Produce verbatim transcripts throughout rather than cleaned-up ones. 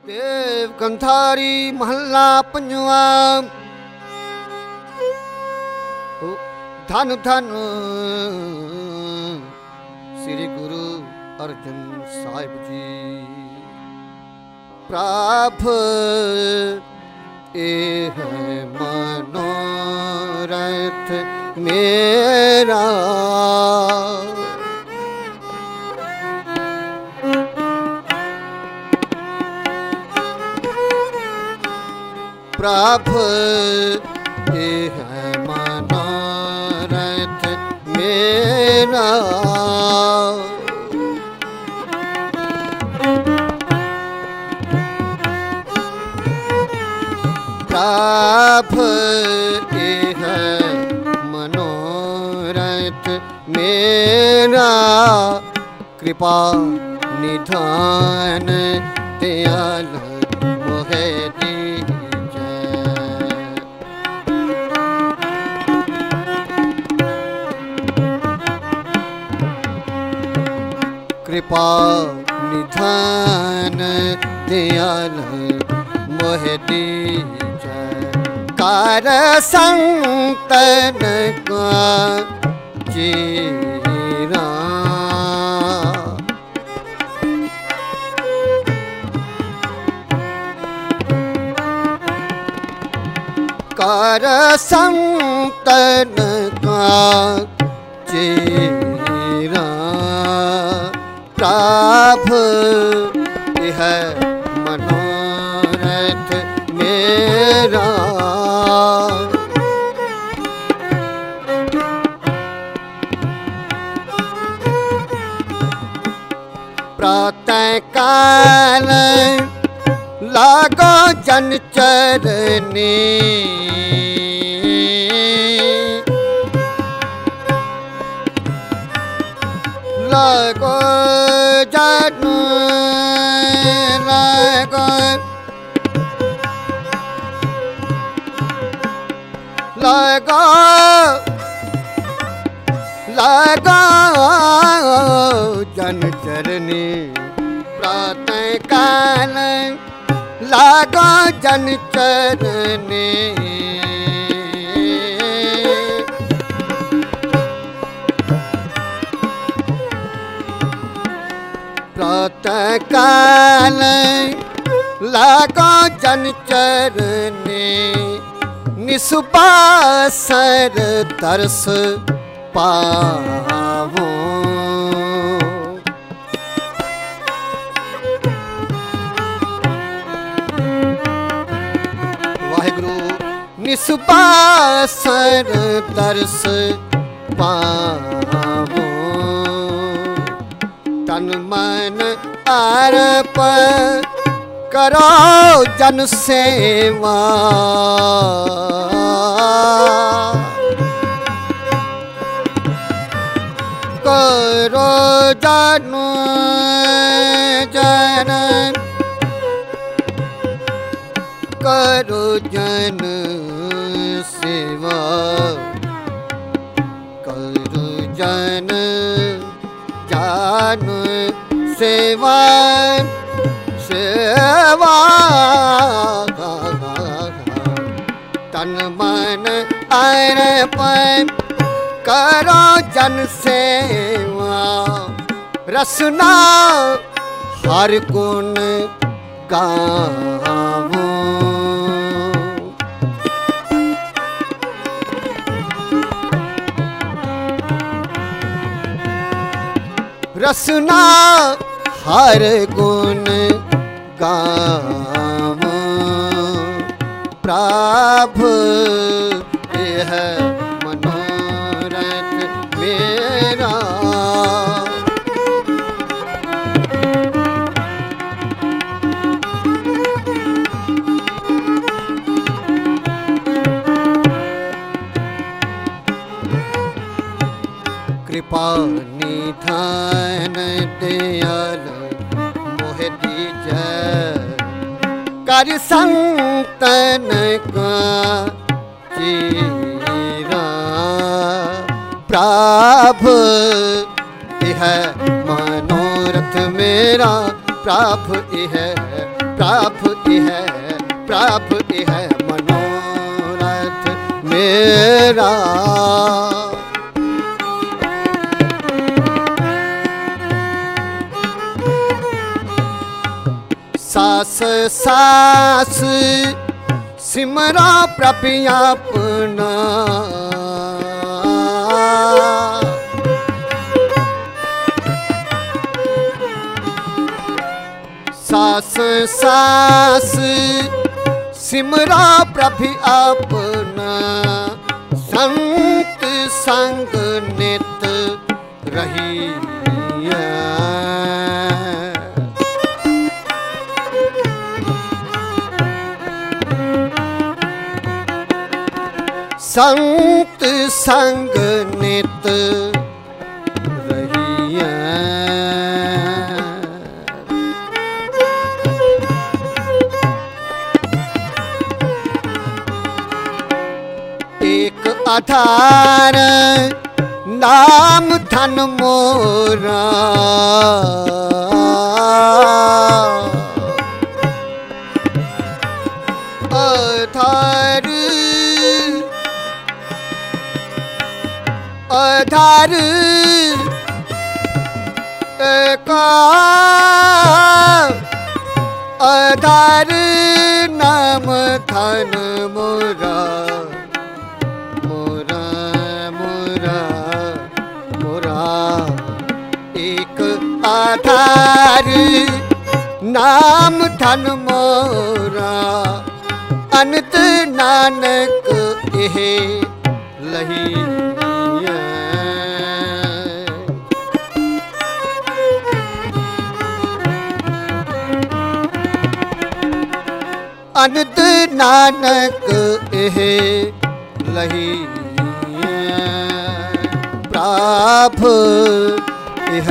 देव कंधारी महला पंजवा। धन धन श्री गुरु अर्जन साहिब जी। प्रभु ए है मनोरथ मेरा, प्रभु ये है मनोरथ मेरा। प्रभु ये है मनोरथ मेरा, कृपा निधान दयाल मोहे कृपा निधान दयाल मोहे दीजै। कार संतन का चीरा, कार संतन का चीरा। प्रभु यह मनोरथ मेरा, प्रातः काल लागो जन चरनी, लागो जन लागो लागो लागो जन चरनी। प्रातः काल लागो जन चरनी, प्रातः काल लागो जन चरनी। निसुबासर तरस पावो, वाहिगुरु। निसुबासर तरस पावो, तन मन अर्पण करो जन सेवा। करो जन जन करो जन सेवा, करो जन जन सेवा सेवा। तन मन अर्पण करो जन सेवा। रसना हर गुण गावो, रसना हर गुण गावो। प्रभु यह मनोरथ मेरा, कृपा निधान दयाल मोहे दीजै। कर संतन का चीरा, प्रभु यह मनोरथ मेरा। प्रभु यह प्रभु यह प्रभु यह मनोरथ मेरा। सास सास सिमरा प्रभु अपना, सास सास सिमरा प्रभु अपना, संत संग नित रहिया। संत संग नित रहिया। एक आधार नाम धन मोरा, आधार आधार का आधार नाम धन मोरा, मोरा मोरा मोरा। एक आधार नाम धन मोरा, अनंत नानक यह लही। अनंत नानक यह लही। प्रभु यह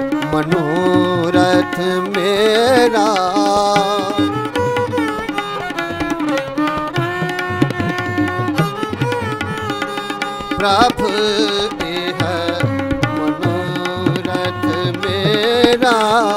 मनोरथ मेरा। प्रभु यह मनोरथ मेरा।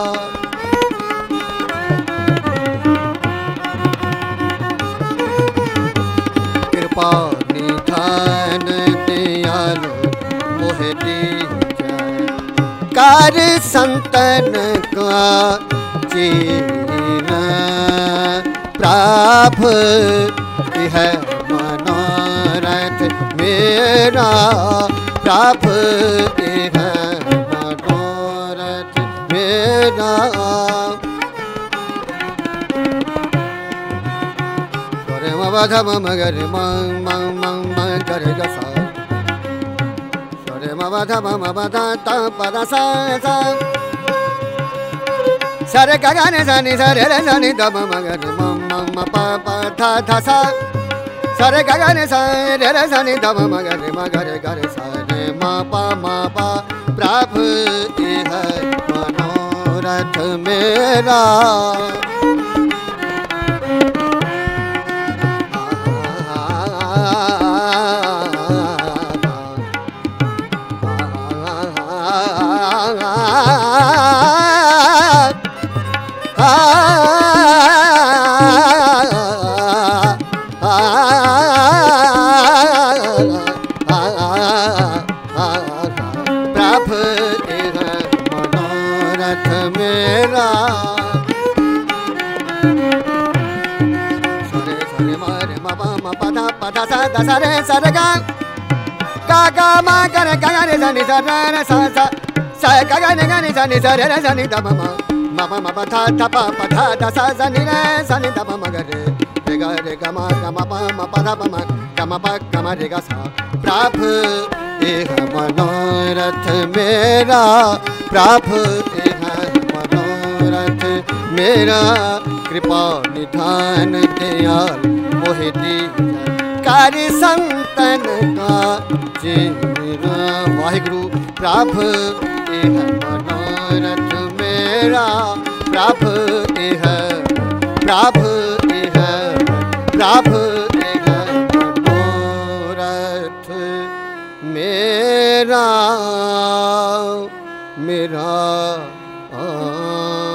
कृपा निधान दयालु मोह दीजा, कार संतन का चीना। प्रभु यह मनोरथ मेरा। प्रभु यह मनोरथ मेरा। ध म म ग रे म म म म ग रे ग सा, स रे म ध म म प ध त प ध सा सा, स रे ग ग रे स नि स रे रे स नि ध म म ग रे म म म प प ध ध सा, स रे ग ग रे स रे रे स नि ध म म ग रे म ग रे ग रे स रे म प म प। प्रभु यह मनोरथ मेरा। प्रभु यह मनोरथ मेरा। सरे सरे म रे म प म प ध प ध सा ध सा रे स रे ग ग ग म ग रे ग ग रे स नि स रे रे स स स ग ग रे ग नि स नि स रे रे स नि ध म म म प म प ध ध प प ध ध स स नि रे स नि ध म म ग रे रे ग रे ग म ग म प म प ध प म ग म प ग म रे ग सा। प्रभु यह मनोरथ मेरा। प्रभु यह मनोरथ मेरा। कृपा निधान दयाल मोह दीजा, कार संतन का चेरा। वाहिगुरु। प्रभु यह मनोरथ मेरा। प्रभु यह प्रभु यह प्रभु यह मनोरथ मेरा मेरा। आ